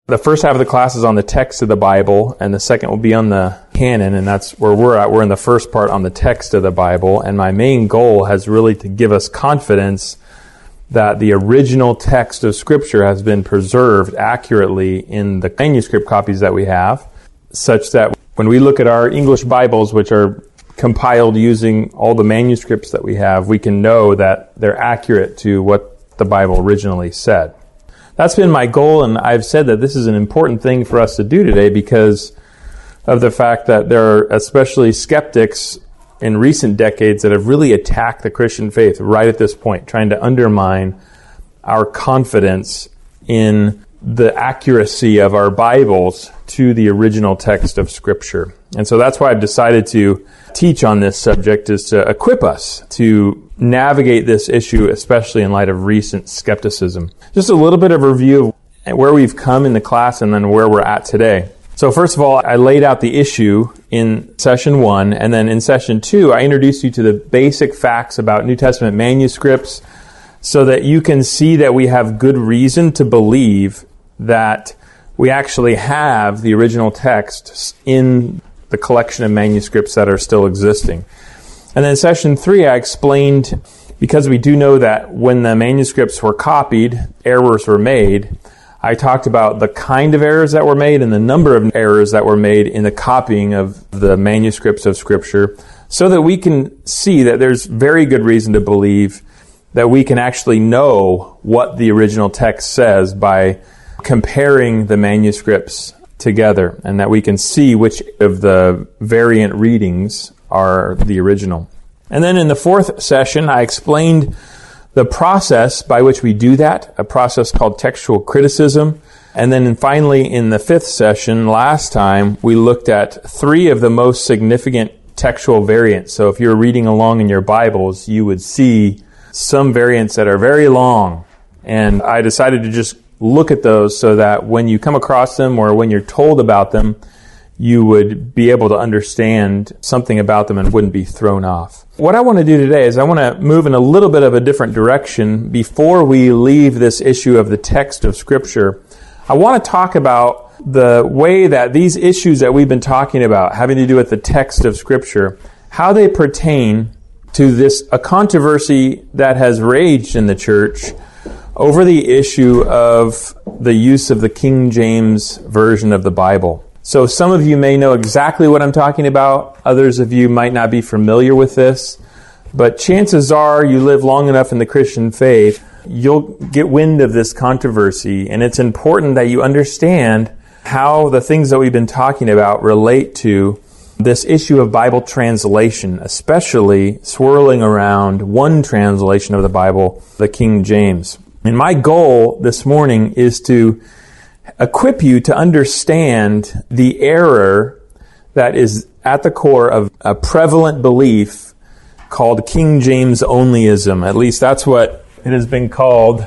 The first half of the class is on the text of the Bible, and the second will be on the canon, and that's where we're at. We're in the first part on the text of the Bible, and my main goal has really to give us confidence that the original text of Scripture has been preserved accurately in the manuscript copies that we have, such that when we look at our English Bibles, which are compiled using all the manuscripts that we have, we can know that they're accurate to what the Bible originally said. That's been my goal, and I've said that this is an important thing for us to do today because of the fact that there are especially skeptics in recent decades that have really attacked the Christian faith right at this point, trying to undermine our confidence in the accuracy of our Bibles to the original text of Scripture. And so that's why I've decided to teach on this subject, is to equip us to navigate this issue, especially in light of recent skepticism. Just a little bit of a review of where we've come in the class and then where we're at today. So first of all, I laid out the issue in session 1, and then in session 2, I introduced you to the basic facts about New Testament manuscripts so that you can see that we have good reason to believe that we actually have the original text in the collection of manuscripts that are still existing. And then in session 3, I explained, because we do know that when the manuscripts were copied, errors were made. I talked about the kind of errors that were made and the number of errors that were made in the copying of the manuscripts of Scripture, so that we can see that there's very good reason to believe that we can actually know what the original text says by comparing the manuscripts together, and that we can see which of the variant readings are the original. And then in the 4th session, I explained the process by which we do that, a process called textual criticism. And then finally, in the 5th session, last time, we looked at 3 of the most significant textual variants. So if you're reading along in your Bibles, you would see some variants that are very long. And I decided to just look at those so that when you come across them or when you're told about them, you would be able to understand something about them and wouldn't be thrown off. What I want to do today is I want to move in a little bit of a different direction before we leave this issue of the text of Scripture. I want to talk about the way that these issues that we've been talking about, having to do with the text of Scripture, how they pertain to a controversy that has raged in the church over the issue of the use of the King James Version of the Bible. So some of you may know exactly what I'm talking about. Others of you might not be familiar with this. But chances are you live long enough in the Christian faith, you'll get wind of this controversy. And it's important that you understand how the things that we've been talking about relate to this issue of Bible translation, especially swirling around one translation of the Bible, the King James. And my goal this morning is to equip you to understand the error that is at the core of a prevalent belief called King James onlyism. At least that's what it has been called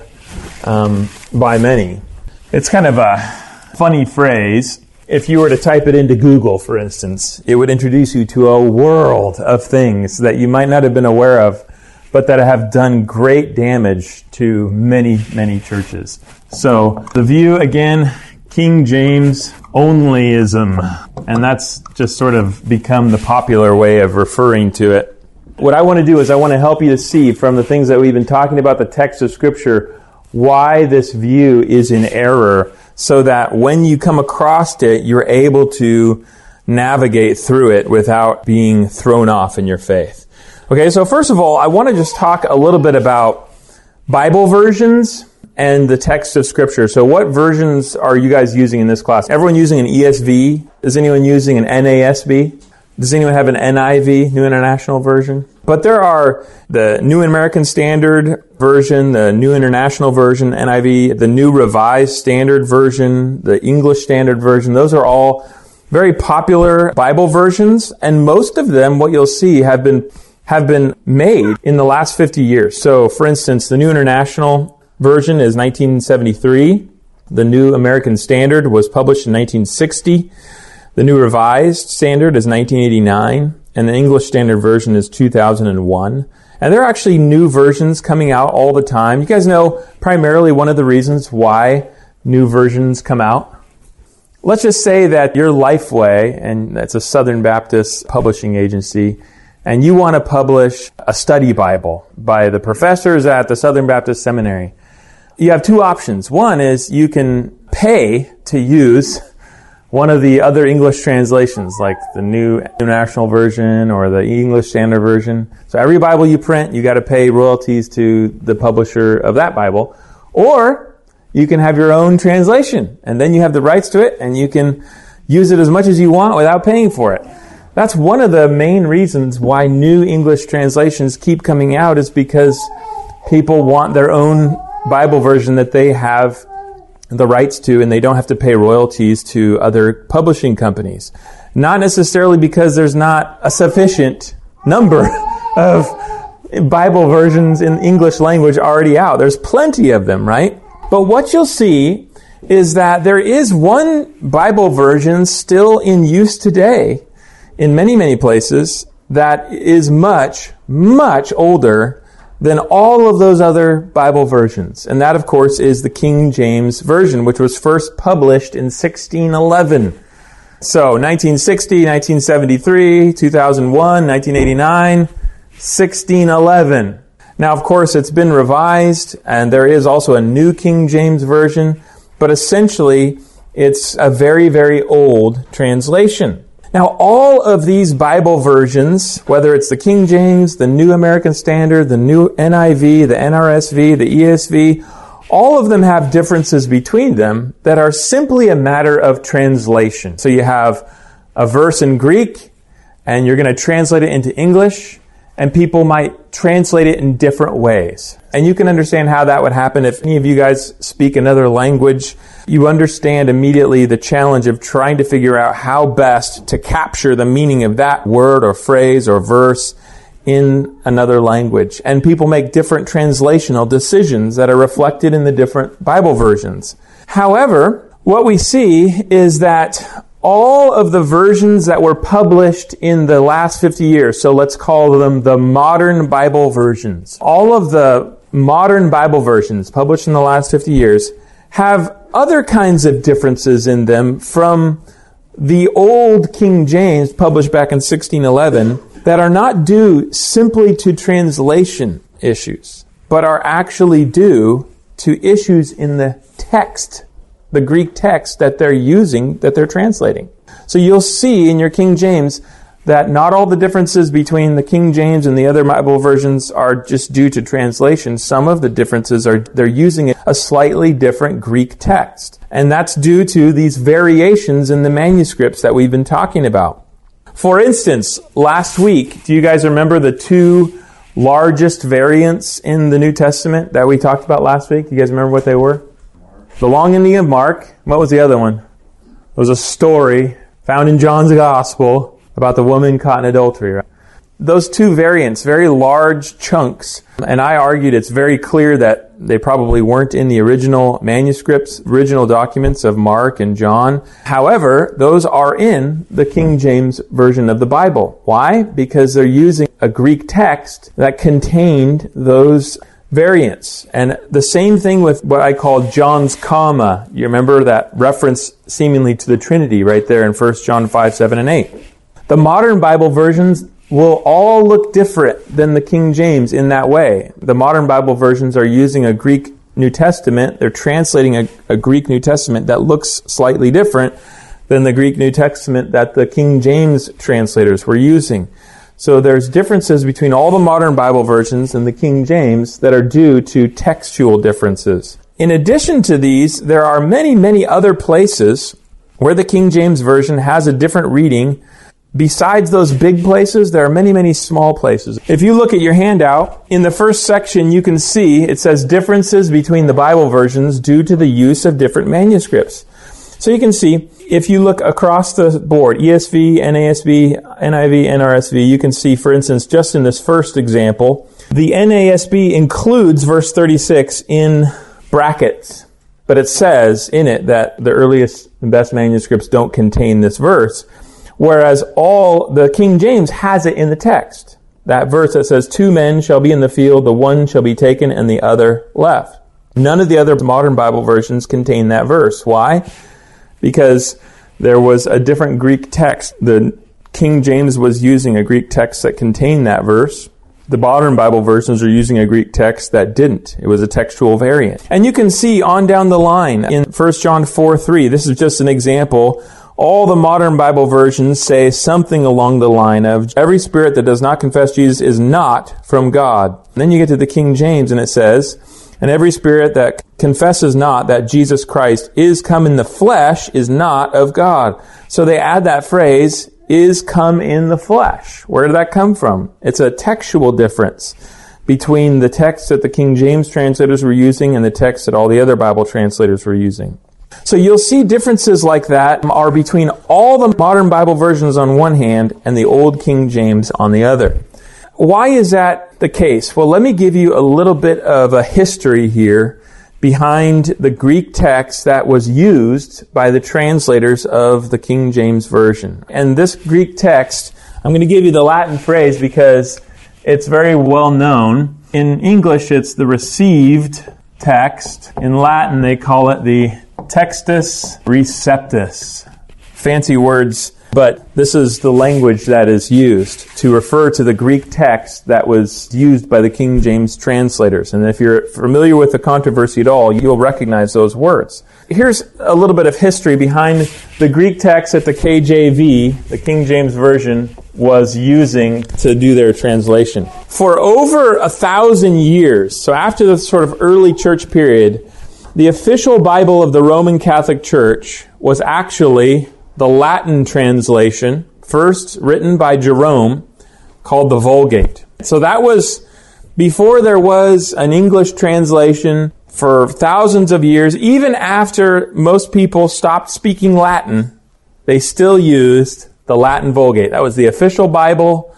by many. It's kind of a funny phrase. If you were to type it into Google, for instance, it would introduce you to a world of things that you might not have been aware of, but that have done great damage to many, many churches. So the view, again, King James onlyism, and that's just sort of become the popular way of referring to it. What I want to do is I want to help you to see from the things that we've been talking about, the text of Scripture, why this view is in error, so that when you come across it, you're able to navigate through it without being thrown off in your faith. Okay, so first of all, I want to just talk a little bit about Bible versions and the text of Scripture. So what versions are you guys using in this class? Everyone using an ESV? Is anyone using an NASB? Does anyone have an NIV, New International Version? But there are the New American Standard Version, the New International Version, NIV, the New Revised Standard Version, the English Standard Version. Those are all very popular Bible versions, and most of them, what you'll see, have been made in the last 50 years. So, for instance, the New International Version is 1973. The New American Standard was published in 1960. The New Revised Standard is 1989. And the English Standard Version is 2001. And there are actually new versions coming out all the time. You guys know primarily one of the reasons why new versions come out? Let's just say that you're Lifeway, and that's a Southern Baptist publishing agency, and you want to publish a study Bible by the professors at the Southern Baptist Seminary. You have two options. One is you can pay to use one of the other English translations, like the New International Version or the English Standard Version. So every Bible you print, you got to pay royalties to the publisher of that Bible. Or you can have your own translation, and then you have the rights to it, and you can use it as much as you want without paying for it. That's one of the main reasons why new English translations keep coming out, is because people want their own Bible version that they have the rights to, and they don't have to pay royalties to other publishing companies. Not necessarily because there's not a sufficient number of Bible versions in English language already out. There's plenty of them, right? But what you'll see is that there is one Bible version still in use today in many, many places that is much, much older than all of those other Bible versions. And that, of course, is the King James Version, which was first published in 1611. So, 1960, 1973, 2001, 1989, 1611. Now, of course, it's been revised, and there is also a New King James Version, but essentially, it's a very, very old translation. Now, all of these Bible versions, whether it's the King James, the New American Standard, the New NIV, the NRSV, the ESV, all of them have differences between them that are simply a matter of translation. So you have a verse in Greek, and you're going to translate it into English, and people might translate it in different ways. And you can understand how that would happen if any of you guys speak another language. You understand immediately the challenge of trying to figure out how best to capture the meaning of that word or phrase or verse in another language. And people make different translational decisions that are reflected in the different Bible versions. However, what we see is that all of the versions that were published in the last 50 years, so let's call them the modern Bible versions, all of the modern Bible versions published in the last 50 years have other kinds of differences in them from the old King James published back in 1611 that are not due simply to translation issues, but are actually due to issues in the text, the Greek text that they're using, that they're translating. So you'll see in your King James that not all the differences between the King James and the other Bible versions are just due to translation. Some of the differences are they're using a slightly different Greek text. And that's due to these variations in the manuscripts that we've been talking about. For instance, last week, do you guys remember the two largest variants in the New Testament that we talked about last week? Do you guys remember what they were? The long ending of Mark. What was the other one? It was a story found in John's Gospel about the woman caught in adultery. Right? Those two variants, very large chunks, and I argued it's very clear that they probably weren't in the original manuscripts, original documents of Mark and John. However, those are in the King James Version of the Bible. Why? Because they're using a Greek text that contained those variants. And the same thing with what I call John's comma. You remember that reference seemingly to the Trinity right there in 1 John 5, 7, and 8. The modern Bible versions will all look different than the King James in that way. The modern Bible versions are using a Greek New Testament. They're translating a Greek New Testament that looks slightly different than the Greek New Testament that the King James translators were using. So there's differences between all the modern Bible versions and the King James that are due to textual differences. In addition to these, there are many, many other places where the King James Version has a different reading. Besides those big places, there are many, many small places. If you look at your handout, in the first section you can see it says differences between the Bible versions due to the use of different manuscripts. So you can see, if you look across the board, ESV, NASB, NIV, NRSV, you can see, for instance, just in this first example, the NASB includes verse 36 in brackets, but it says in it that the earliest and best manuscripts don't contain this verse, whereas all the King James has it in the text. That verse that says, 2 men shall be in the field, the one shall be taken and the other left. None of the other modern Bible versions contain that verse. Why? Because there was a different Greek text. The King James was using a Greek text that contained that verse. The modern Bible versions are using a Greek text that didn't. It was a textual variant. And you can see on down the line in 1 John 4:3, this is just an example. All the modern Bible versions say something along the line of, every spirit that does not confess Jesus is not from God. And then you get to the King James and it says, and every spirit that confesses not that Jesus Christ is come in the flesh is not of God. So they add that phrase, is come in the flesh. Where did that come from? It's a textual difference between the text that the King James translators were using and the text that all the other Bible translators were using. So you'll see differences like that are between all the modern Bible versions on one hand and the old King James on the other. Why is that the case? Well, let me give you a little bit of a history here behind the Greek text that was used by the translators of the King James Version. And this Greek text, I'm going to give you the Latin phrase because it's very well known. In English, it's the received text. In Latin, they call it the Textus Receptus. Fancy words, but this is the language that is used to refer to the Greek text that was used by the King James translators. And if you're familiar with the controversy at all, you'll recognize those words. Here's a little bit of history behind the Greek text that the KJV, the King James Version, was using to do their translation. For over 1,000 years, so after the sort of early church period, the official Bible of the Roman Catholic Church was actually the Latin translation, first written by Jerome, called the Vulgate. So that was before there was an English translation for thousands of years. Even after most people stopped speaking Latin, they still used the Latin Vulgate. That was the official Bible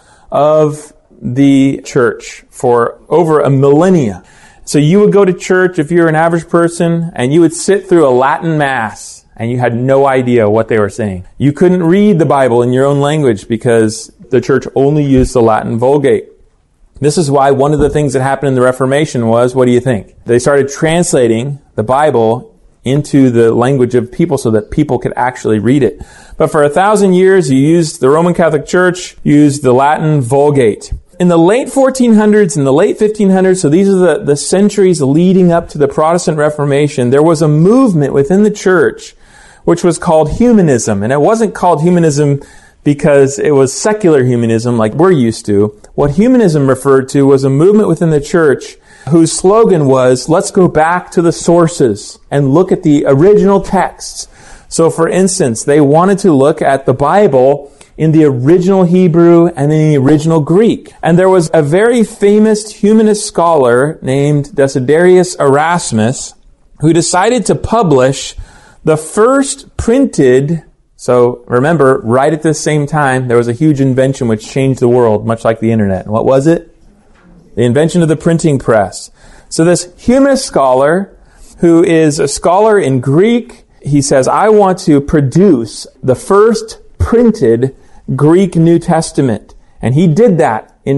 of the church for over a millennia. So you would go to church if you're an average person, and you would sit through a Latin Mass, and you had no idea what they were saying. You couldn't read the Bible in your own language because the church only used the Latin Vulgate. This is why one of the things that happened in the Reformation was, what do you think? They started translating the Bible into the language of people so that people could actually read it. But for 1,000 years, the Roman Catholic Church used the Latin Vulgate. In the late 1400s and the late 1500s, so these are the centuries leading up to the Protestant Reformation, there was a movement within the church which was called humanism. And it wasn't called humanism because it was secular humanism like we're used to. What humanism referred to was a movement within the church whose slogan was, let's go back to the sources and look at the original texts. So for instance, they wanted to look at the Bible in the original Hebrew and in the original Greek. And there was a very famous humanist scholar named Desiderius Erasmus who decided to publish the first printed, so remember, right at the same time, there was a huge invention which changed the world, much like the internet. And what was it? The invention of the printing press. So this humanist scholar, who is a scholar in Greek, he says, I want to produce the first printed Greek New Testament. And he did that in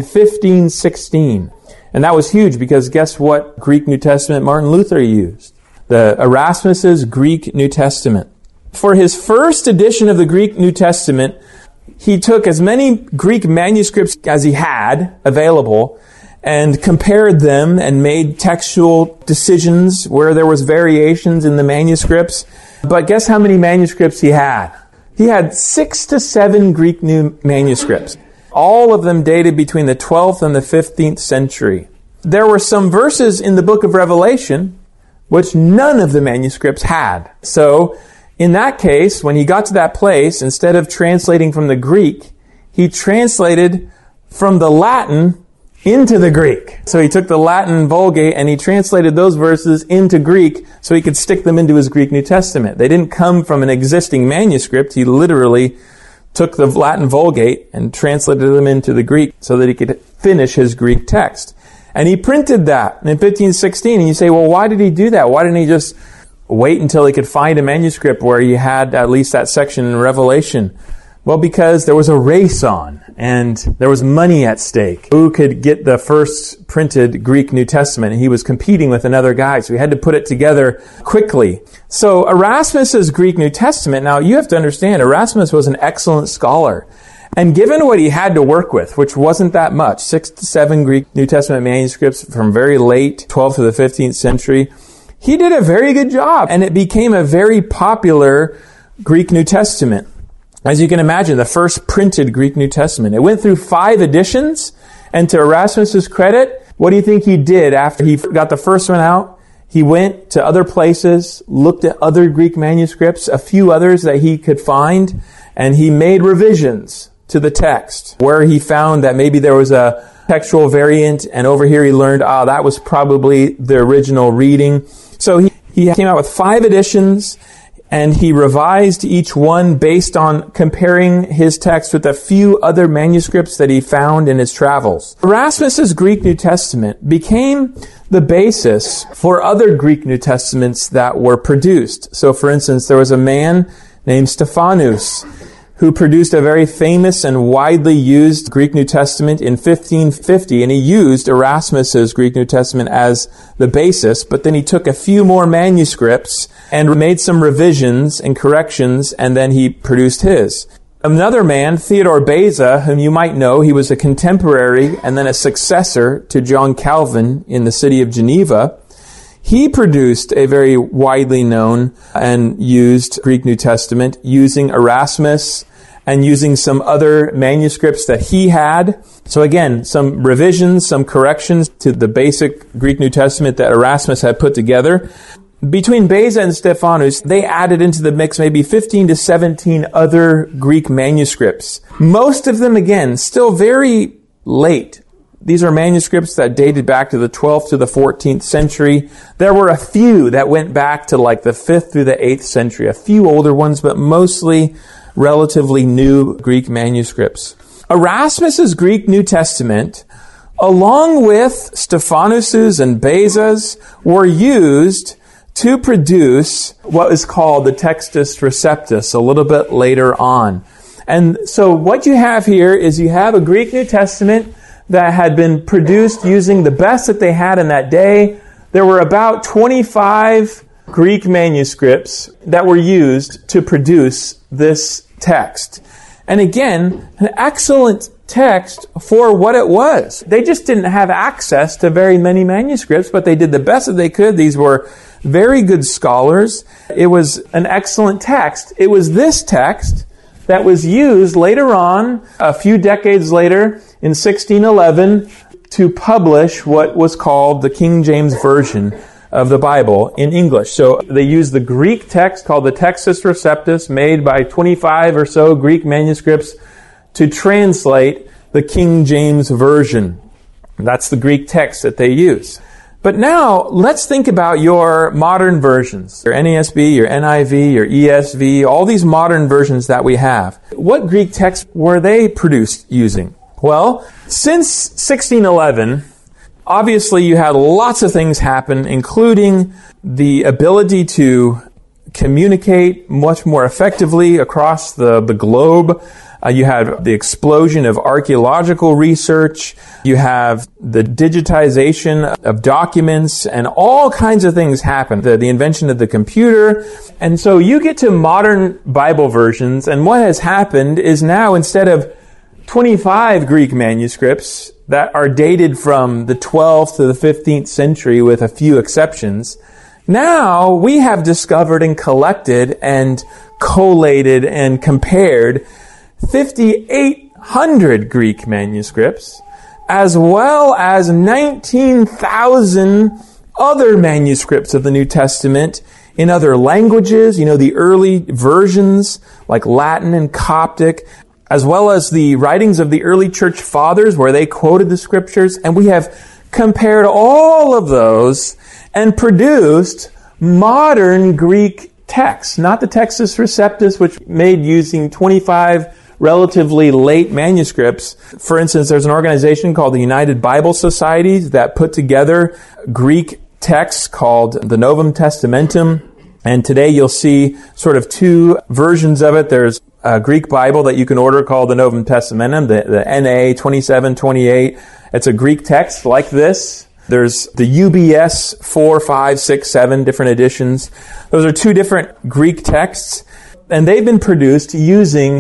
1516. And that was huge because guess what Greek New Testament Martin Luther used? The Erasmus's Greek New Testament. For his first edition of the Greek New Testament, he took as many Greek manuscripts as he had available and compared them and made textual decisions where there was variations in the manuscripts. But guess how many manuscripts he had? He had 6 to 7 Greek New manuscripts. All of them dated between the 12th and the 15th century. There were some verses in the book of Revelation which none of the manuscripts had. So, in that case, when he got to that place, instead of translating from the Greek, he translated from the Latin into the Greek. So he took the Latin Vulgate and he translated those verses into Greek so he could stick them into his Greek New Testament. They didn't come from an existing manuscript. He literally took the Latin Vulgate and translated them into the Greek so that he could finish his Greek text. And he printed that in 1516. And you say, well, why did he do that? Why didn't he just wait until he could find a manuscript where he had at least that section in Revelation? Well, because there was a race on, and there was money at stake. Who could get the first printed Greek New Testament? And he was competing with another guy, so he had to put it together quickly. So Erasmus's Greek New Testament, now you have to understand, Erasmus was an excellent scholar. And given what he had to work with, which wasn't that much, 6 to 7 Greek New Testament manuscripts from very late 12th to the 15th century, he did a very good job, and it became a very popular Greek New Testament. As you can imagine, the first printed Greek New Testament. It went through 5 editions, and to Erasmus's credit, what do you think he did after he got the first one out? He went to other places, looked at other Greek manuscripts, a few others that he could find, and he made revisions to the text, where he found that maybe there was a textual variant, and over here he learned, that was probably the original reading. So he came out with 5 editions, and he revised each one based on comparing his text with a few other manuscripts that he found in his travels. Erasmus's Greek New Testament became the basis for other Greek New Testaments that were produced. So, for instance, there was a man named Stephanus who produced a very famous and widely used Greek New Testament in 1550, and he used Erasmus's Greek New Testament as the basis, but then he took a few more manuscripts and made some revisions and corrections, and then he produced his. Another man, Theodore Beza, whom you might know, he was a contemporary and then a successor to John Calvin in the city of Geneva. He produced a very widely known and used Greek New Testament using Erasmus and using some other manuscripts that he had. So again, some revisions, some corrections to the basic Greek New Testament that Erasmus had put together. Between Beza and Stephanus, they added into the mix maybe 15 to 17 other Greek manuscripts. Most of them, again, still very late. These are manuscripts that dated back to the 12th to the 14th century. There were a few that went back to like the 5th through the 8th century. A few older ones, but mostly relatively new Greek manuscripts. Erasmus's Greek New Testament, along with Stephanus's and Beza's, were used to produce what is called the Textus Receptus a little bit later on. And so what you have here is you have a Greek New Testament that had been produced using the best that they had in that day. There were about 25 Greek manuscripts that were used to produce this text. And again, an excellent text for what it was. They just didn't have access to very many manuscripts, but they did the best that they could. These were very good scholars. It was an excellent text. It was this text that was used later on, a few decades later, in 1611, to publish what was called the King James Version of the Bible in English. So they used the Greek text called the Textus Receptus, made by 25 or so Greek manuscripts, to translate the King James Version. That's the Greek text that they use. But now, let's think about your modern versions. Your NASB, your NIV, your ESV, all these modern versions that we have. What Greek text were they produced using? Well, since 1611, obviously you had lots of things happen, including the ability to communicate much more effectively across the globe. You had the explosion of archaeological research. You have the digitization of documents, and all kinds of things happen. The invention of the computer. And so you get to modern Bible versions, and what has happened is now, instead of 25 Greek manuscripts that are dated from the 12th to the 15th century with a few exceptions, now we have discovered and collected and collated and compared 5,800 Greek manuscripts, as well as 19,000 other manuscripts of the New Testament in other languages, the early versions like Latin and Coptic, as well as the writings of the early church fathers where they quoted the scriptures. And we have compared all of those and produced modern Greek texts, not the Textus Receptus, which made using 25 relatively late manuscripts. For instance, there's an organization called the United Bible Societies that put together Greek texts called the Novum Testamentum. And today you'll see sort of two versions of it. There's a Greek Bible that you can order called the Novum Testamentum, the NA 2728. It's a Greek text like this. There's the UBS 4, 5, 6, 7 different editions. Those are two different Greek texts. And they've been produced using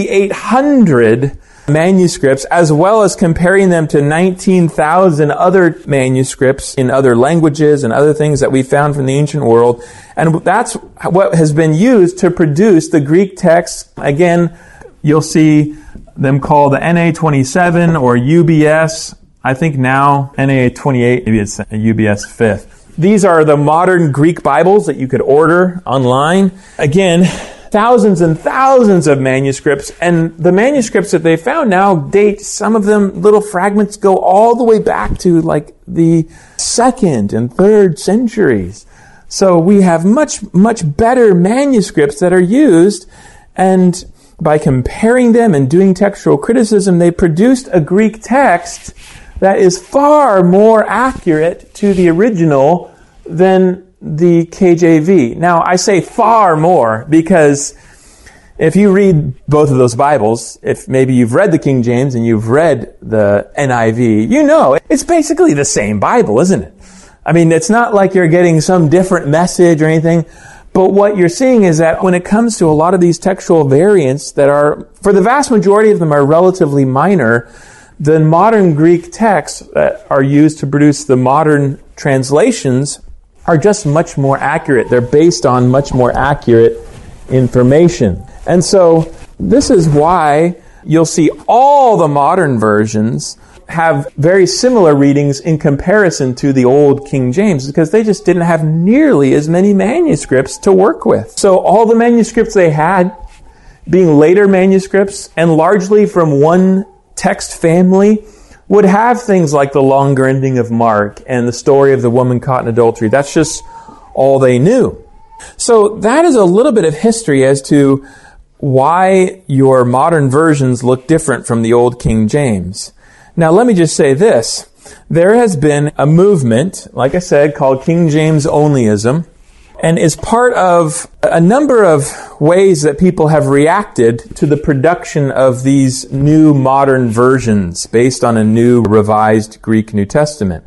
5,800 manuscripts, as well as comparing them to 19,000 other manuscripts in other languages and other things that we found from the ancient world. And that's what has been used to produce the Greek text. Again, you'll see them called the NA 27 or UBS. I think now NA 28, maybe it's a UBS 5th. These are the modern Greek Bibles that you could order online. Again, thousands and thousands of manuscripts, and the manuscripts that they found now date, some of them, little fragments go all the way back to like the 2nd and 3rd centuries. So we have much, much better manuscripts that are used, and by comparing them and doing textual criticism, they produced a Greek text that is far more accurate to the original than the KJV. Now, I say far more because if you read both of those Bibles, if maybe you've read the King James and you've read the NIV, you know it's basically the same Bible, isn't it? I mean, it's not like you're getting some different message or anything, but what you're seeing is that when it comes to a lot of these textual variants that are, for the vast majority of them, are relatively minor, the modern Greek texts that are used to produce the modern translations are just much more accurate. They're based on much more accurate information. And so this is why you'll see all the modern versions have very similar readings in comparison to the old King James, because they just didn't have nearly as many manuscripts to work with. So all the manuscripts they had, being later manuscripts and largely from one text family, would have things like the longer ending of Mark and the story of the woman caught in adultery. That's just all they knew. So that is a little bit of history as to why your modern versions look different from the old King James. Now let me just say this. There has been a movement, like I said, called King James Onlyism, and is part of a number of ways that people have reacted to the production of these new modern versions based on a new revised Greek New Testament.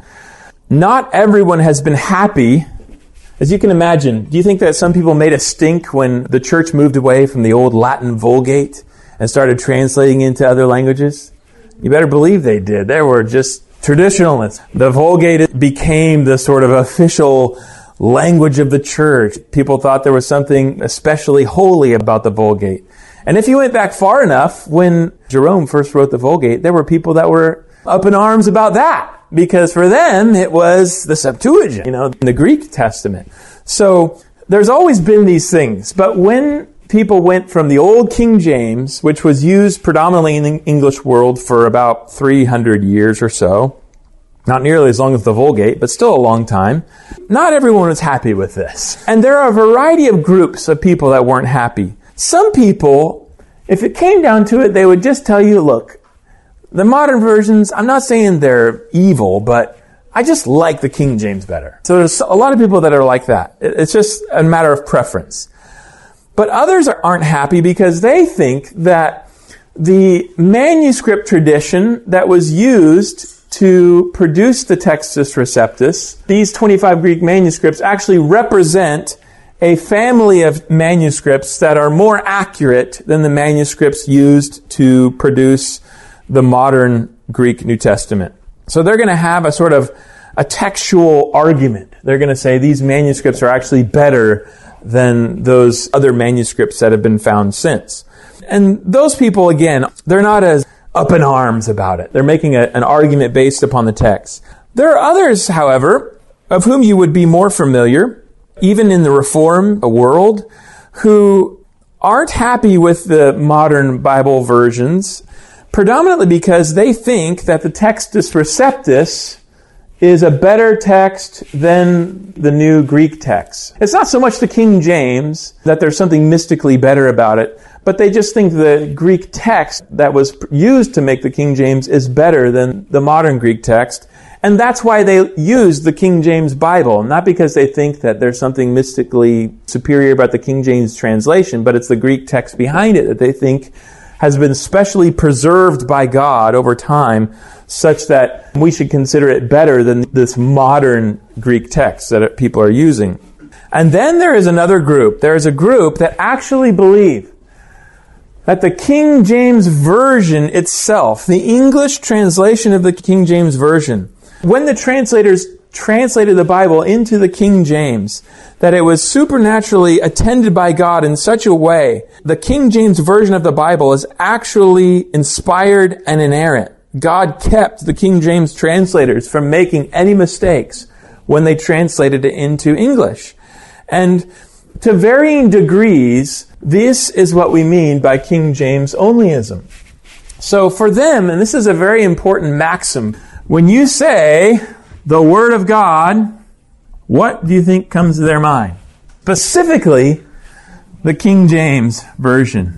Not everyone has been happy. As you can imagine, do you think that some people made a stink when the church moved away from the old Latin Vulgate and started translating into other languages? You better believe they did. They were just traditionalists. The Vulgate became the sort of official language of the church. People thought there was something especially holy about the Vulgate. And if you went back far enough, when Jerome first wrote the Vulgate, there were people that were up in arms about that, because for them it was the Septuagint, the Greek Testament. So there's always been these things. But when people went from the old King James, which was used predominantly in the English world for about 300 years or so, not nearly as long as the Vulgate, but still a long time, not everyone was happy with this. And there are a variety of groups of people that weren't happy. Some people, if it came down to it, they would just tell you, look, the modern versions, I'm not saying they're evil, but I just like the King James better. So there's a lot of people that are like that. It's just a matter of preference. But others aren't happy because they think that the manuscript tradition that was used to produce the Textus Receptus, these 25 Greek manuscripts actually represent a family of manuscripts that are more accurate than the manuscripts used to produce the modern Greek New Testament. So they're going to have a sort of a textual argument. They're going to say these manuscripts are actually better than those other manuscripts that have been found since. And those people, again, they're not as up in arms about it. They're making an argument based upon the text. There are others, however, of whom you would be more familiar, even in the Reform world, who aren't happy with the modern Bible versions, predominantly because they think that the Textus Receptus is a better text than the new Greek text. It's not so much the King James that there's something mystically better about it, but they just think the Greek text that was used to make the King James is better than the modern Greek text. And that's why they use the King James Bible, not because they think that there's something mystically superior about the King James translation, but it's the Greek text behind it that they think has been specially preserved by God over time, such that we should consider it better than this modern Greek text that people are using. And then there is another group. There is a group that actually believe that the King James Version itself, the English translation of the King James Version, when the translators translated the Bible into the King James, that it was supernaturally attended by God in such a way, the King James Version of the Bible is actually inspired and inerrant. God kept the King James translators from making any mistakes when they translated it into English. And to varying degrees, this is what we mean by King James onlyism. So for them, and this is a very important maxim, when you say the Word of God, what do you think comes to their mind? Specifically, the King James Version.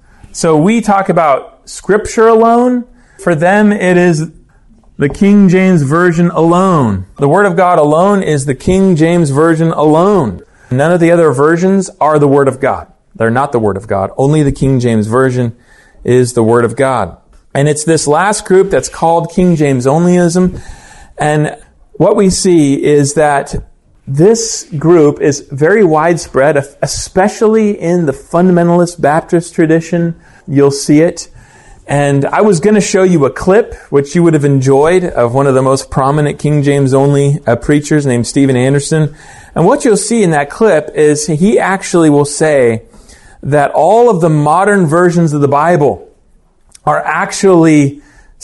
So we talk about Scripture alone. For them, it is the King James Version alone. The Word of God alone is the King James Version alone. None of the other versions are the Word of God. They're not the Word of God. Only the King James Version is the Word of God. And it's this last group that's called King James onlyism. And what we see is that this group is very widespread, especially in the fundamentalist Baptist tradition. You'll see it. And I was going to show you a clip, which you would have enjoyed, of one of the most prominent King James only preachers named Steven Anderson. And what you'll see in that clip is he actually will say that all of the modern versions of the Bible are actually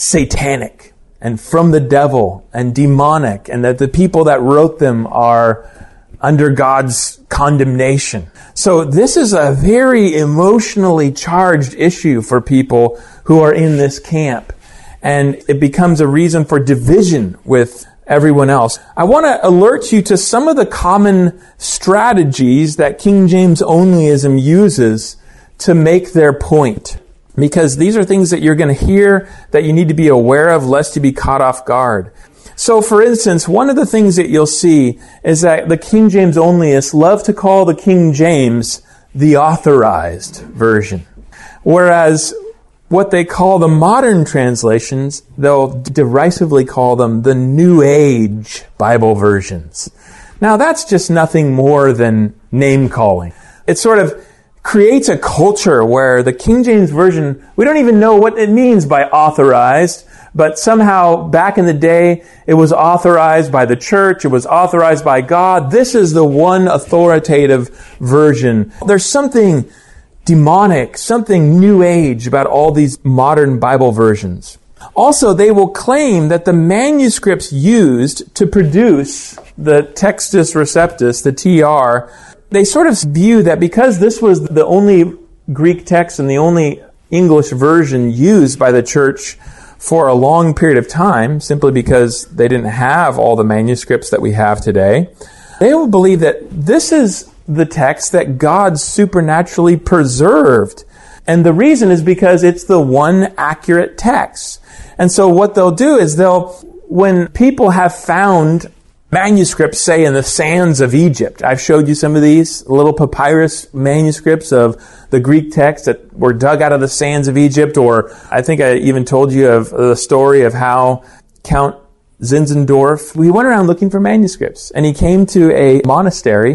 satanic and from the devil and demonic, and that the people that wrote them are under God's condemnation. So this is a very emotionally charged issue for people who are in this camp, and it becomes a reason for division with everyone else. I want to alert you to some of the common strategies that King James onlyism uses to make their point, because these are things that you're going to hear that you need to be aware of lest you be caught off guard. So, for instance, one of the things that you'll see is that the King James onlyists love to call the King James the authorized version, whereas what they call the modern translations, they'll derisively call them the New Age Bible versions. Now, that's just nothing more than name-calling. It sort of creates a culture where the King James Version, we don't even know what it means by authorized, but somehow back in the day, it was authorized by the church, it was authorized by God. This is the one authoritative version. There's something demonic, something new age about all these modern Bible versions. Also, they will claim that the manuscripts used to produce the Textus Receptus, the TR, they sort of view that because this was the only Greek text and the only English version used by the church for a long period of time, simply because they didn't have all the manuscripts that we have today, they will believe that this is the text that God supernaturally preserved. And the reason is because it's the one accurate text. And so what they'll do is when people have found manuscripts, say in the sands of Egypt, I've showed you some of these little papyrus manuscripts of the Greek text that were dug out of the sands of Egypt, or I think I even told you of the story of how Count Zinzendorf, he went around looking for manuscripts, and he came to a monastery,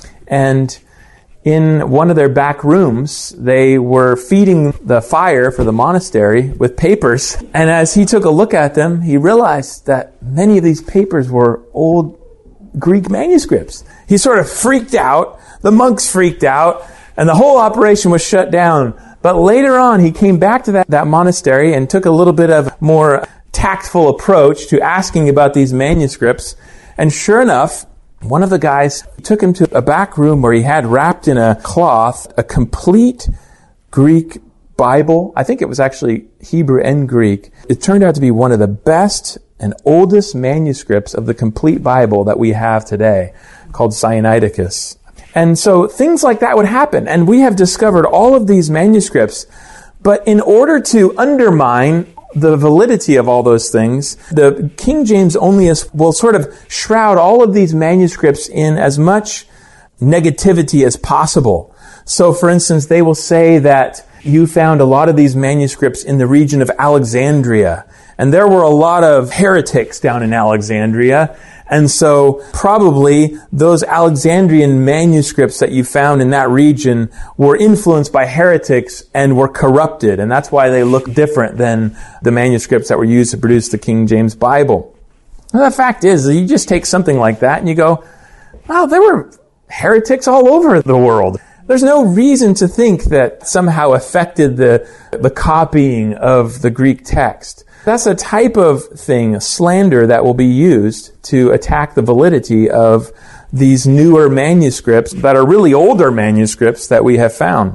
and in one of their back rooms, they were feeding the fire for the monastery with papers. And as he took a look at them, he realized that many of these papers were old Greek manuscripts. He sort of freaked out. The monks freaked out. And the whole operation was shut down. But later on, he came back to that monastery and took a little bit of more tactful approach to asking about these manuscripts. And sure enough, one of the guys took him to a back room where he had wrapped in a cloth a complete Greek Bible. I think it was actually Hebrew and Greek. It turned out to be one of the best and oldest manuscripts of the complete Bible that we have today, called Sinaiticus. And so things like that would happen. And we have discovered all of these manuscripts. But in order to undermine the validity of all those things, the King James Onlyists will sort of shroud all of these manuscripts in as much negativity as possible. So, for instance, they will say that you found a lot of these manuscripts in the region of Alexandria, and there were a lot of heretics down in Alexandria, and so probably those Alexandrian manuscripts that you found in that region were influenced by heretics and were corrupted, and that's why they look different than the manuscripts that were used to produce the King James Bible. And the fact is, you just take something like that and you go, wow, there were heretics all over the world. There's no reason to think that somehow affected the copying of the Greek text. That's a type of thing, a slander, that will be used to attack the validity of these newer manuscripts that are really older manuscripts that we have found.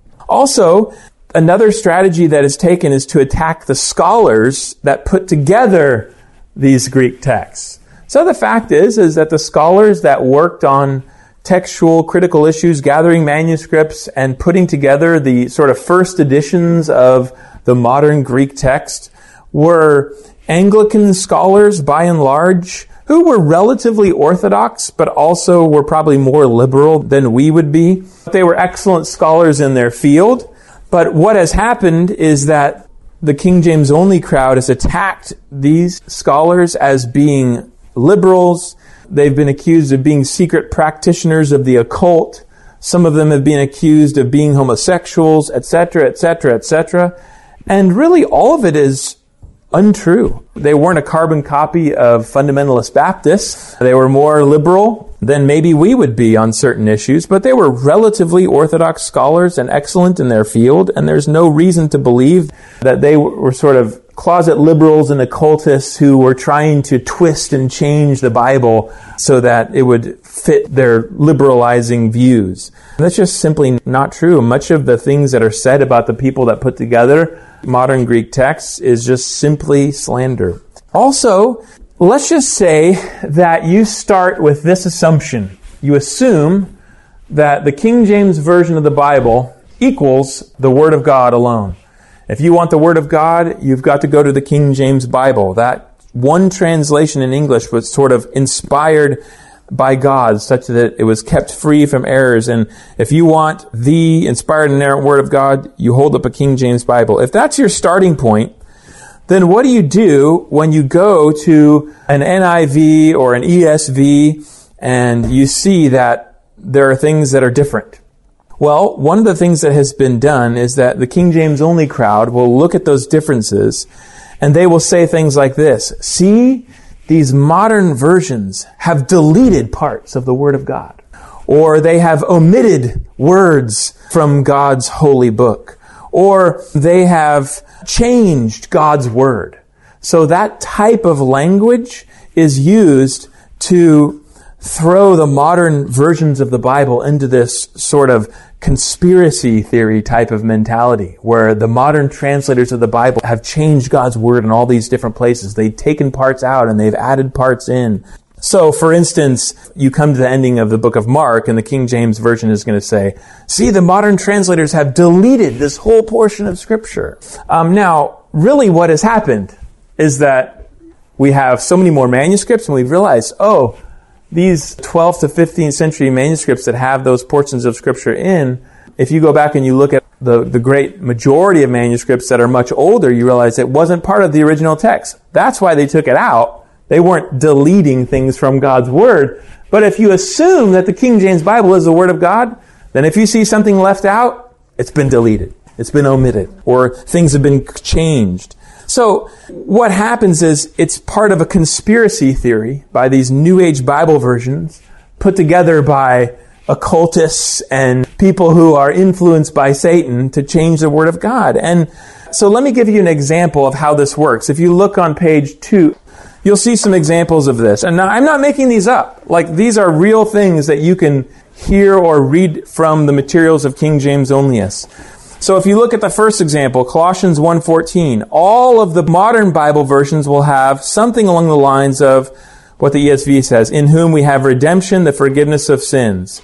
Also, another strategy that is taken is to attack the scholars that put together these Greek texts. So the fact is that the scholars that worked on textual critical issues, gathering manuscripts and putting together the sort of first editions of the modern Greek text were Anglican scholars by and large, who were relatively orthodox, but also were probably more liberal than we would be. They were excellent scholars in their field. But what has happened is that the King James only crowd has attacked these scholars as being liberals. They've been accused of being secret practitioners of the occult. Some of them have been accused of being homosexuals, etc., etc., etc. And really all of it is untrue. They weren't a carbon copy of fundamentalist Baptists. They were more liberal than maybe we would be on certain issues, but they were relatively orthodox scholars and excellent in their field, and there's no reason to believe that they were sort of closet liberals and occultists who were trying to twist and change the Bible so that it would fit their liberalizing views. That's just simply not true. Much of the things that are said about the people that put together modern Greek texts is just simply slander. Also, let's just say that you start with this assumption. You assume that the King James Version of the Bible equals the Word of God alone. If you want the Word of God, you've got to go to the King James Bible. That one translation in English was sort of inspired by God, such that it was kept free from errors. And if you want the inspired and inerrant Word of God, you hold up a King James Bible. If that's your starting point, then what do you do when you go to an NIV or an ESV and you see that there are things that are different? Well, one of the things that has been done is that the King James only crowd will look at those differences and they will say things like this: see, these modern versions have deleted parts of the Word of God, or they have omitted words from God's holy book, or they have changed God's Word. So that type of language is used to throw the modern versions of the Bible into this sort of conspiracy theory type of mentality, where the modern translators of the Bible have changed God's Word in all these different places. They've taken parts out and they've added parts in. So, for instance, you come to the ending of the book of Mark and the King James Version is going to say, see, the modern translators have deleted this whole portion of Scripture. Now, really what has happened is that we have so many more manuscripts and we've realized, oh, these 12th to 15th century manuscripts that have those portions of Scripture in, if you go back and you look at the great majority of manuscripts that are much older, you realize it wasn't part of the original text. That's why they took it out. They weren't deleting things from God's Word. But if you assume that the King James Bible is the Word of God, then if you see something left out, it's been deleted. It's been omitted. Or things have been changed. So what happens is it's part of a conspiracy theory by these New Age Bible versions put together by occultists and people who are influenced by Satan to change the Word of God. And so let me give you an example of how this works. If you look on page 2, you'll see some examples of this. And now I'm not making these up. Like, these are real things that you can hear or read from the materials of King James Onlyists. So if you look at the first example, Colossians 1:14, all of the modern Bible versions will have something along the lines of what the ESV says, in whom we have redemption, the forgiveness of sins.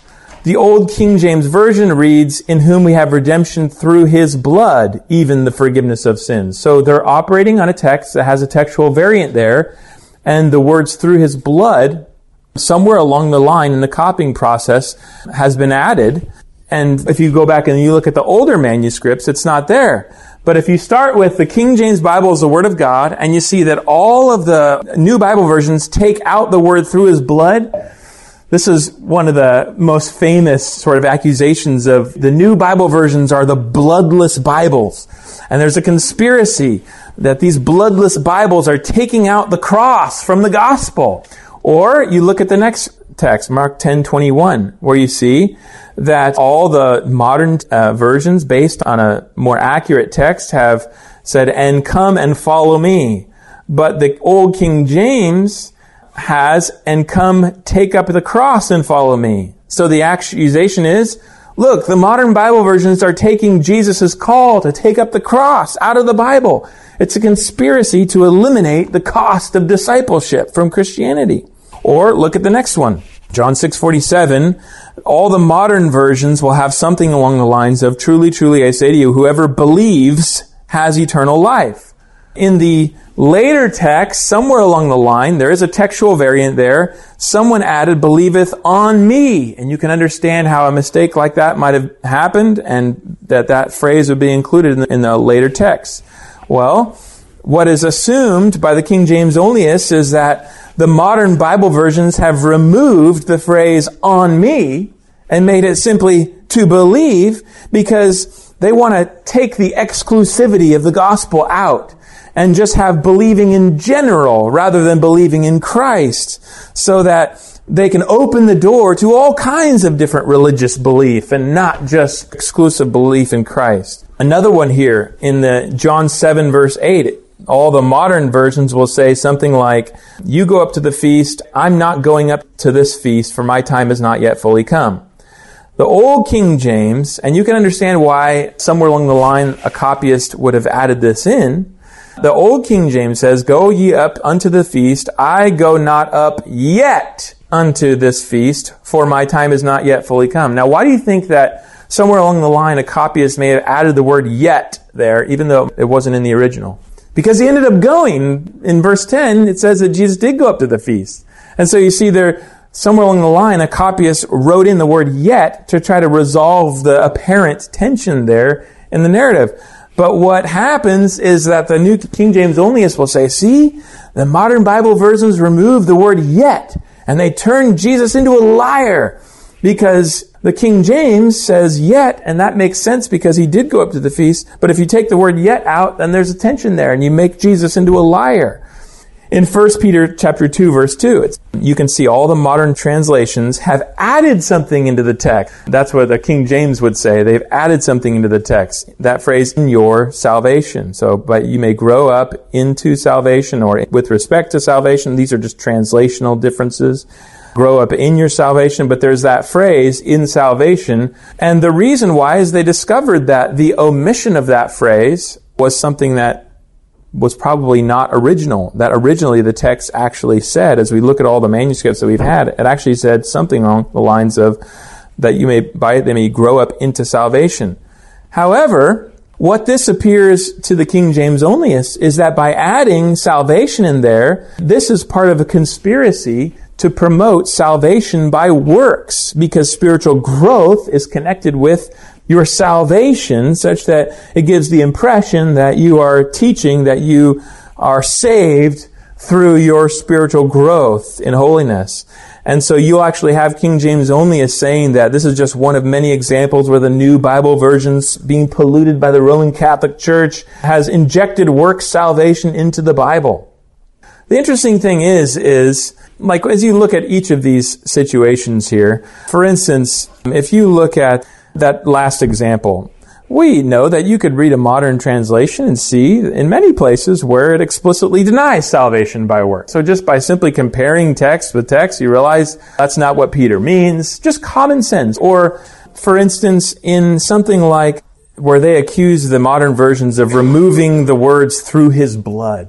The old King James Version reads, in whom we have redemption through his blood, even the forgiveness of sins. So they're operating on a text that has a textual variant there, and the words through his blood, somewhere along the line in the copying process, has been added. And if you go back and you look at the older manuscripts, it's not there. But if you start with the King James Bible as the Word of God, and you see that all of the new Bible versions take out the word through his blood, this is one of the most famous sort of accusations of the new Bible versions are the bloodless Bibles. And there's a conspiracy that these bloodless Bibles are taking out the cross from the gospel. Or you look at the next text, Mark 10:21, where you see that all the modern versions based on a more accurate text have said, and come and follow me. But the old King James has, and come take up the cross and follow me. So the accusation is, look, the modern Bible versions are taking Jesus' call to take up the cross out of the Bible. It's a conspiracy to eliminate the cost of discipleship from Christianity. Or look at the next one. John 6:47, all the modern versions will have something along the lines of, truly, truly, I say to you, whoever believes has eternal life. In the later text, somewhere along the line, there is a textual variant there. Someone added, believeth on me. And you can understand how a mistake like that might have happened and that phrase would be included in the later text. Well, what is assumed by the King James Onlyists is that the modern Bible versions have removed the phrase on me and made it simply to believe because they want to take the exclusivity of the gospel out and just have believing in general rather than believing in Christ, so that they can open the door to all kinds of different religious belief and not just exclusive belief in Christ. Another one here in the John 7 verse 8, all the modern versions will say something like, you go up to the feast, I'm not going up to this feast, for my time has not yet fully come. The old King James, and you can understand why somewhere along the line a copyist would have added this in, the old King James says, go ye up unto the feast, I go not up yet unto this feast, for my time is not yet fully come. Now, why do you think that somewhere along the line a copyist may have added the word yet there, even though it wasn't in the original? Because he ended up going. In verse 10, it says that Jesus did go up to the feast. And so you see there, somewhere along the line, a copyist wrote in the word yet to try to resolve the apparent tension there in the narrative. But what happens is that the New King James Onlyists will say, see, the modern Bible versions remove the word yet, and they turn Jesus into a liar. Because the King James says yet, and that makes sense because he did go up to the feast. But if you take the word yet out, then there's a tension there, and you make Jesus into a liar. In 1 Peter chapter 2, verse 2, you can see all the modern translations have added something into the text. That's what the King James would say. They've added something into the text. That phrase, in your salvation. So, but you may grow up into salvation or with respect to salvation. These are just translational differences. Grow up in your salvation, but there's that phrase, in salvation. And the reason why is they discovered that the omission of that phrase was something that was probably not original. That originally the text actually said, as we look at all the manuscripts that we've had, it actually said something along the lines of that you may, by it they may grow up into salvation. However, what this appears to the King James Onlyists is that by adding salvation in there, this is part of a conspiracy to promote salvation by works, because spiritual growth is connected with your salvation, such that it gives the impression that you are teaching that you are saved through your spiritual growth in holiness. And so you'll actually have King James Onlyists saying that this is just one of many examples where the new Bible versions, being polluted by the Roman Catholic Church, has injected works salvation into the Bible. The interesting thing is like as you look at each of these situations here, for instance, if you look at that last example, we know that you could read a modern translation and see in many places where it explicitly denies salvation by works. So just by simply comparing text with text, you realize that's not what Peter means. Just common sense. Or, for instance, in something like where they accuse the modern versions of removing the words through his blood.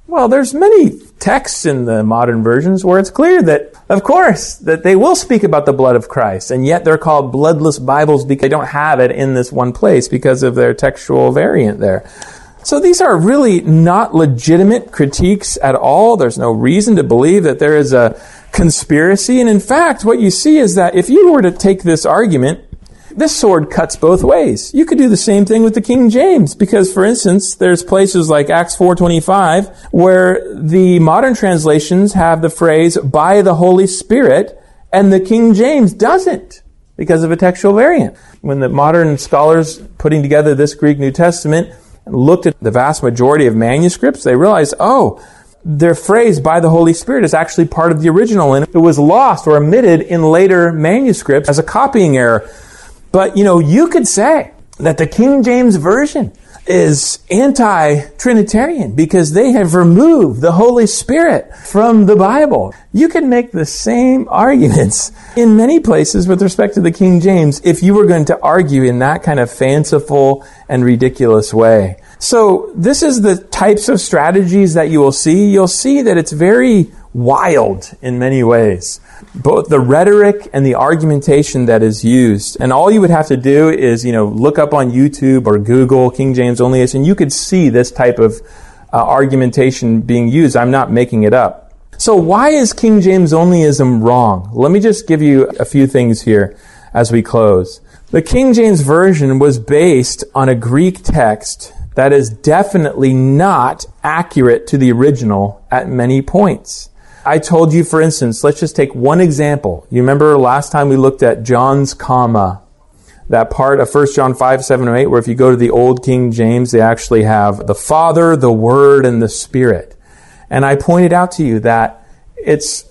Well, there's many texts in the modern versions where it's clear that, of course, that they will speak about the blood of Christ, and yet they're called bloodless Bibles because they don't have it in this one place because of their textual variant there. So these are really not legitimate critiques at all. There's no reason to believe that there is a conspiracy. And in fact, what you see is that if you were to take this argument, this sword cuts both ways. You could do the same thing with the King James because, for instance, there's places like Acts 4:25 where the modern translations have the phrase, by the Holy Spirit, and the King James doesn't because of a textual variant. When the modern scholars putting together this Greek New Testament looked at the vast majority of manuscripts, they realized, their phrase, by the Holy Spirit, is actually part of the original, and it was lost or omitted in later manuscripts as a copying error. But, you could say that the King James Version is anti-Trinitarian because they have removed the Holy Spirit from the Bible. You can make the same arguments in many places with respect to the King James if you were going to argue in that kind of fanciful and ridiculous way. So this is the types of strategies that you will see. You'll see that it's very wild in many ways, both the rhetoric and the argumentation that is used. And all you would have to do is, look up on YouTube or Google King James Onlyist, and you could see this type of argumentation being used. I'm not making it up. So why is King James Onlyism wrong? Let me just give you a few things here as we close. The King James Version was based on a Greek text that is definitely not accurate to the original at many points. I told you, for instance, let's just take one example. You remember last time we looked at John's comma, that part of 1 John 5, 7, and 8, where if you go to the Old King James, they actually have the Father, the Word, and the Spirit. And I pointed out to you that it's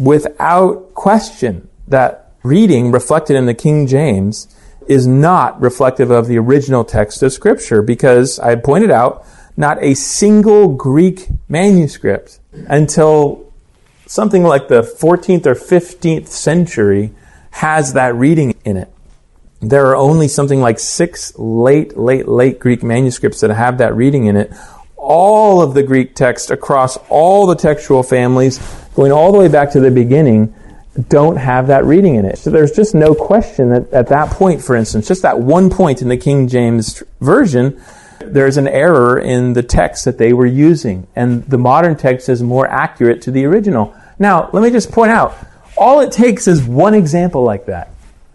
without question that reading reflected in the King James is not reflective of the original text of Scripture, because I pointed out not a single Greek manuscript until something like the 14th or 15th century has that reading in it. There are only something like 6 late Greek manuscripts that have that reading in it. All of the Greek text across all the textual families, going all the way back to the beginning, don't have that reading in it. So there's just no question that at that point, for instance, just that one point in the King James Version, there's an error in the text that they were using, and the modern text is more accurate to the original. Now, let me just point out, all it takes is one example like that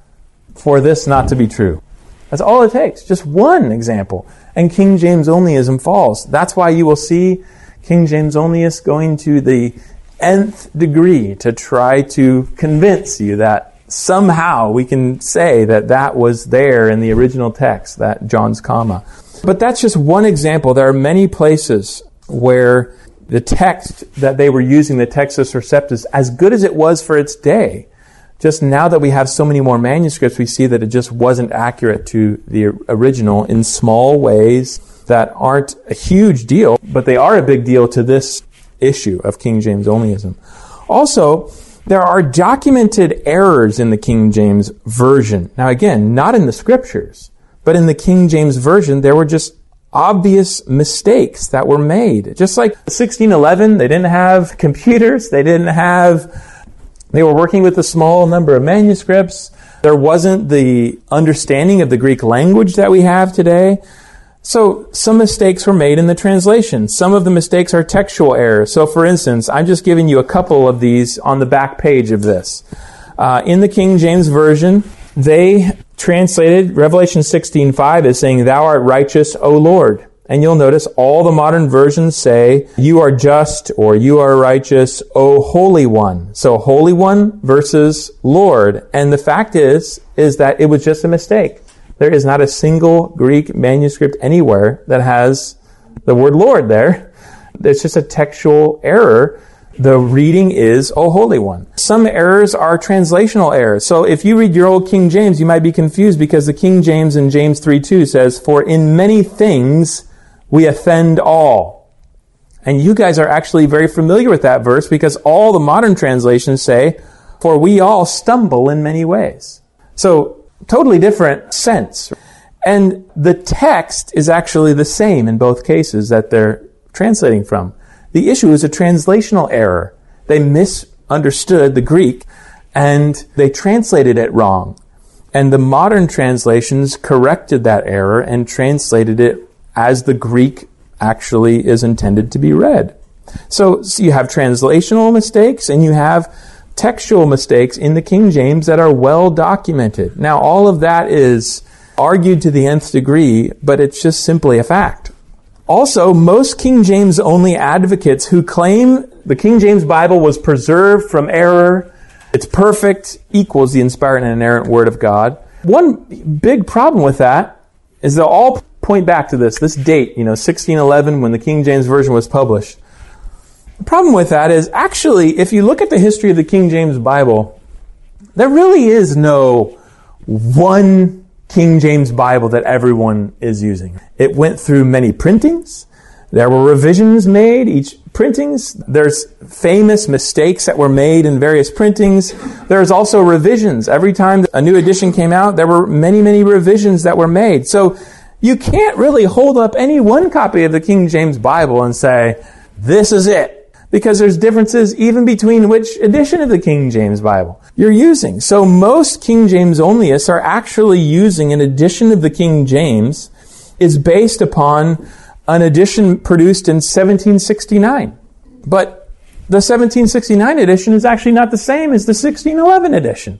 for this not to be true. That's all it takes, just one example, and King James Onlyism falls. That's why you will see King James Onlyists going to the nth degree to try to convince you that somehow we can say that that was there in the original text, that John's comma. But that's just one example. There are many places where the text that they were using, the Textus Receptus, as good as it was for its day, just now that we have so many more manuscripts, we see that it just wasn't accurate to the original in small ways that aren't a huge deal, but they are a big deal to this issue of King James Onlyism. Also, there are documented errors in the King James Version. Now again, not in the Scriptures, but in the King James Version, there were just obvious mistakes that were made. Just like 1611, they didn't have computers, they were working with a small number of manuscripts. There wasn't the understanding of the Greek language that we have today. So some mistakes were made in the translation. Some of the mistakes are textual errors. So for instance, I'm just giving you a couple of these on the back page of this. In the King James Version, they translated Revelation 16:5 as saying, "Thou art righteous, O Lord." And you'll notice all the modern versions say, "You are just," or "You are righteous, O Holy One." So Holy One versus Lord. And the fact is that it was just a mistake. There is not a single Greek manuscript anywhere that has the word Lord there. It's just a textual error. The reading is, O Holy One. Some errors are translational errors. So if you read your old King James, you might be confused because the King James in James 3:2 says, "For in many things we offend all." And you guys are actually very familiar with that verse because all the modern translations say, "For we all stumble in many ways." So, totally different sense. And the text is actually the same in both cases that they're translating from. The issue is a translational error. They misunderstood the Greek and they translated it wrong. And the modern translations corrected that error and translated it as the Greek actually is intended to be read. So you have translational mistakes and you have textual mistakes in the King James that are well documented. Now, all of that is argued to the nth degree, but it's just simply a fact. Also, most King James only advocates who claim the King James Bible was preserved from error, it's perfect, equals the inspired and inerrant Word of God. One big problem with that is they'll all point back to this date, 1611, when the King James Version was published. The problem with that is, actually, if you look at the history of the King James Bible, there really is no one King James Bible that everyone is using. It went through many printings. There were revisions made, each printings. There's famous mistakes that were made in various printings. There's also revisions. Every time a new edition came out, there were many, many revisions that were made. So you can't really hold up any one copy of the King James Bible and say, this is it. Because there's differences even between which edition of the King James Bible you're using. So most King James onlyists are actually using an edition of the King James is based upon an edition produced in 1769. But the 1769 edition is actually not the same as the 1611 edition.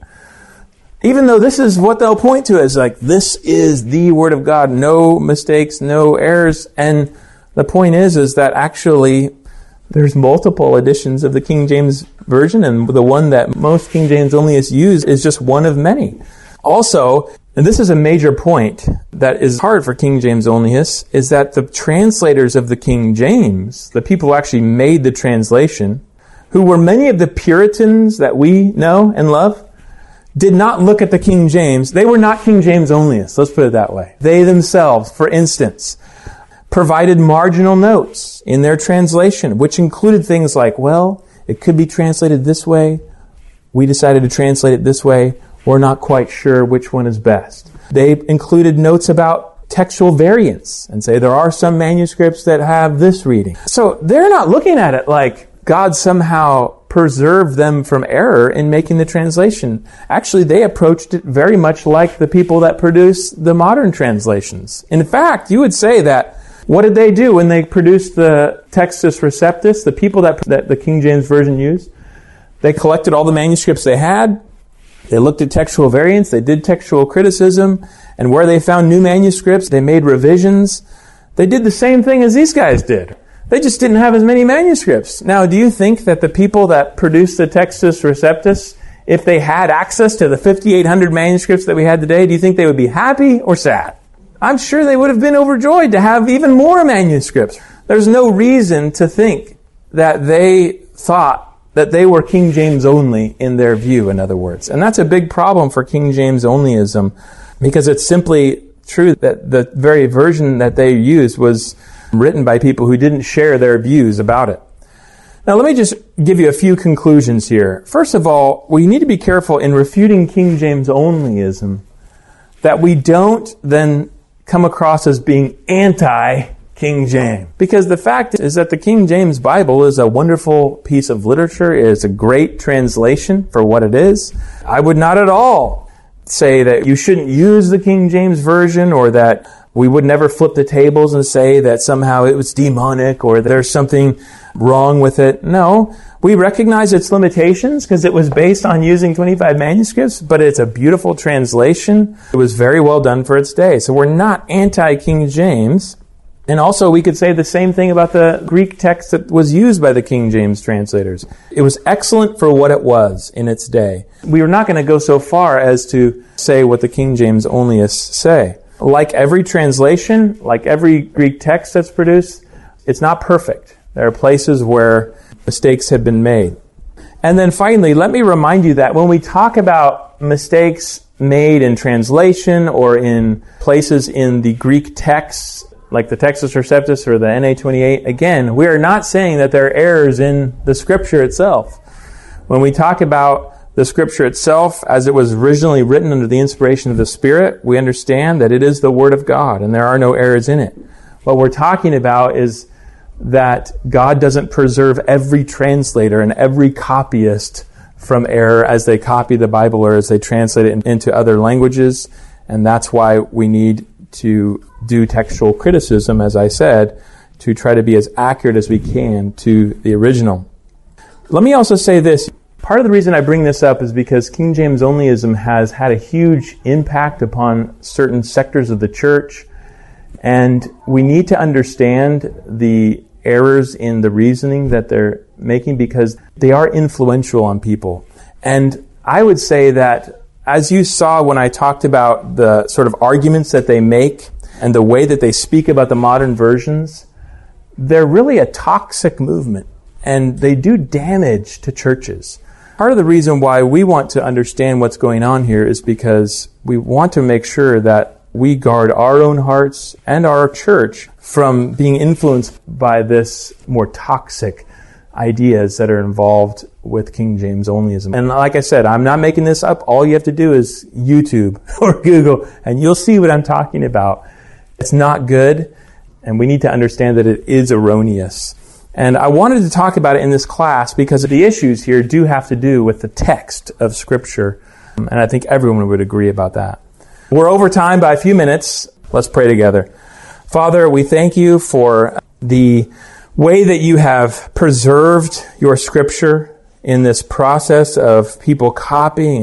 Even though this is what they'll point to as like, this is the Word of God, no mistakes, no errors. And the point is that actually there's multiple editions of the King James Version, and the one that most King James onlyists use is just one of many. Also, and this is a major point that is hard for King James onlyists, is that the translators of the King James, the people who actually made the translation, who were many of the Puritans that we know and love, did not look at the King James. They were not King James onlyists, let's put it that way. They themselves, for instance, provided marginal notes in their translation, which included things like, well, it could be translated this way. We decided to translate it this way. We're not quite sure which one is best. They included notes about textual variants and say there are some manuscripts that have this reading. So they're not looking at it like God somehow preserved them from error in making the translation. Actually, they approached it very much like the people that produce the modern translations. In fact, you would say that what did they do when they produced the Textus Receptus, the people that the King James Version used? They collected all the manuscripts they had. They looked at textual variants. They did textual criticism. And where they found new manuscripts, they made revisions. They did the same thing as these guys did. They just didn't have as many manuscripts. Now, do you think that the people that produced the Textus Receptus, if they had access to the 5,800 manuscripts that we had today, do you think they would be happy or sad? I'm sure they would have been overjoyed to have even more manuscripts. There's no reason to think that they thought that they were King James only in their view, in other words. And that's a big problem for King James onlyism, because it's simply true that the very version that they used was written by people who didn't share their views about it. Now, let me just give you a few conclusions here. First of all, we need to be careful in refuting King James onlyism that we don't then come across as being anti-King James. Because the fact is that the King James Bible is a wonderful piece of literature. It is a great translation for what it is. I would not at all say that you shouldn't use the King James Version, or that we would never flip the tables and say that somehow it was demonic or there's something wrong with it. No, we recognize its limitations because it was based on using 25 manuscripts, but it's a beautiful translation. It was very well done for its day. So we're not anti-King James. And also we could say the same thing about the Greek text that was used by the King James translators. It was excellent for what it was in its day. We are not going to go so far as to say what the King James onlyists say. Like every translation, like every Greek text that's produced, it's not perfect. There are places where mistakes have been made. And then finally, let me remind you that when we talk about mistakes made in translation or in places in the Greek texts, like the Textus Receptus or the NA28, again, we are not saying that there are errors in the Scripture itself. When we talk about the Scripture itself, as it was originally written under the inspiration of the Spirit, we understand that it is the Word of God and there are no errors in it. What we're talking about is that God doesn't preserve every translator and every copyist from error as they copy the Bible or as they translate it into other languages. And that's why we need to do textual criticism, as I said, to try to be as accurate as we can to the original. Let me also say this. Part of the reason I bring this up is because King James onlyism has had a huge impact upon certain sectors of the church, and we need to understand the errors in the reasoning that they're making because they are influential on people. And I would say that, as you saw when I talked about the sort of arguments that they make and the way that they speak about the modern versions, they're really a toxic movement, and they do damage to churches. Part of the reason why we want to understand what's going on here is because we want to make sure that we guard our own hearts and our church from being influenced by this more toxic ideas that are involved with King James onlyism. And like I said, I'm not making this up. All you have to do is YouTube or Google, and you'll see what I'm talking about. It's not good, and we need to understand that it is erroneous. And I wanted to talk about it in this class because the issues here do have to do with the text of Scripture, and I think everyone would agree about that. We're over time by a few minutes. Let's pray together. Father, we thank you for the way that you have preserved your Scripture in this process of people copying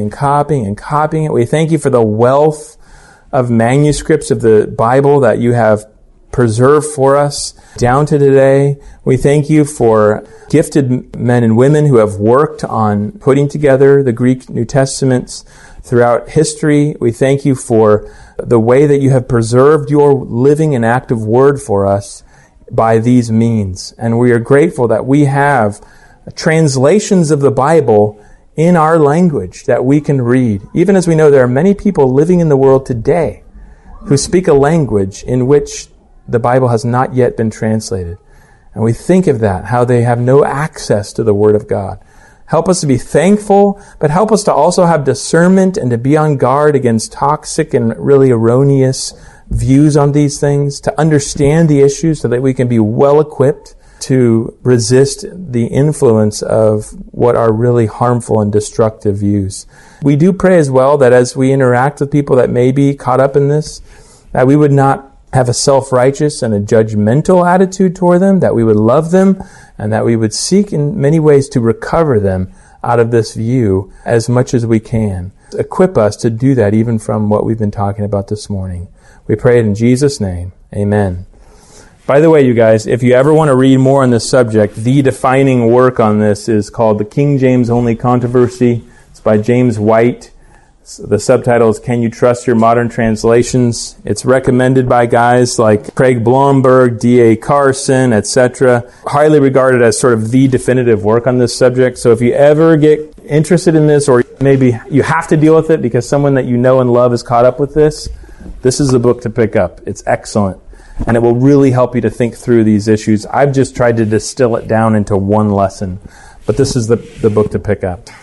it. We thank you for the wealth of manuscripts of the Bible that you have preserved for us down to today. We thank you for gifted men and women who have worked on putting together the Greek New Testaments throughout history. We thank you for the way that you have preserved your living and active word for us by these means. And we are grateful that we have translations of the Bible in our language that we can read, even as we know there are many people living in the world today who speak a language in which the Bible has not yet been translated. And we think of that, how they have no access to the Word of God. Help us to be thankful, but help us to also have discernment and to be on guard against toxic and really erroneous views on these things, to understand the issues so that we can be well equipped to resist the influence of what are really harmful and destructive views. We do pray as well that as we interact with people that may be caught up in this, that we would not have a self-righteous and a judgmental attitude toward them, that we would love them, and that we would seek in many ways to recover them out of this view as much as we can. Equip us to do that even from what we've been talking about this morning. We pray it in Jesus' name. Amen. By the way, you guys, if you ever want to read more on this subject, the defining work on this is called The King James Only Controversy. It's by James White. The subtitle is Can You Trust Your Modern Translations? It's recommended by guys like Craig Blomberg, D.A. Carson, etc. Highly regarded as sort of the definitive work on this subject. So if you ever get interested in this, or maybe you have to deal with it because someone that you know and love is caught up with this is the book to pick up. It's excellent. And it will really help you to think through these issues. I've just tried to distill it down into one lesson. But this is the book to pick up.